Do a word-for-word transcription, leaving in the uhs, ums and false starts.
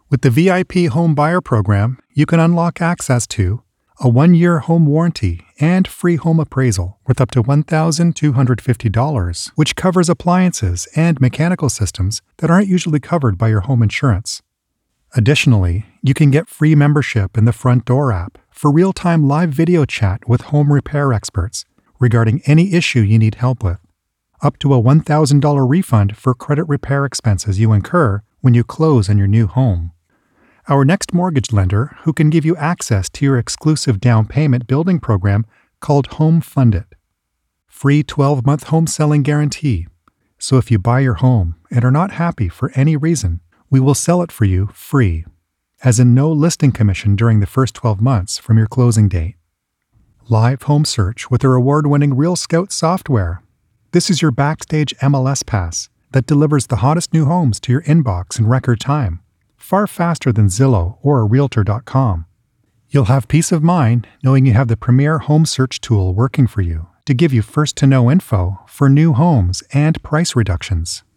With the V I P Home Buyer Program, you can unlock access to a one-year home warranty and free home appraisal worth up to one thousand two hundred fifty dollars, which covers appliances and mechanical systems that aren't usually covered by your home insurance. Additionally, you can get free membership in the Front Door app for real-time live video chat with home repair experts regarding any issue you need help with, up to a one thousand dollars refund for credit repair expenses you incur when you close on your new home. Our next mortgage lender, who can give you access to your exclusive down payment building program called Home Funded. Free twelve-month home selling guarantee. So if you buy your home and are not happy for any reason, we will sell it for you free, as in no listing commission during the first twelve months from your closing date. Live home search with our award-winning Real Scout software. This is your backstage M L S pass that delivers the hottest new homes to your inbox in record time, far faster than Zillow or Realtor dot com. You'll have peace of mind knowing you have the premier home search tool working for you to give you first-to-know info for new homes and price reductions.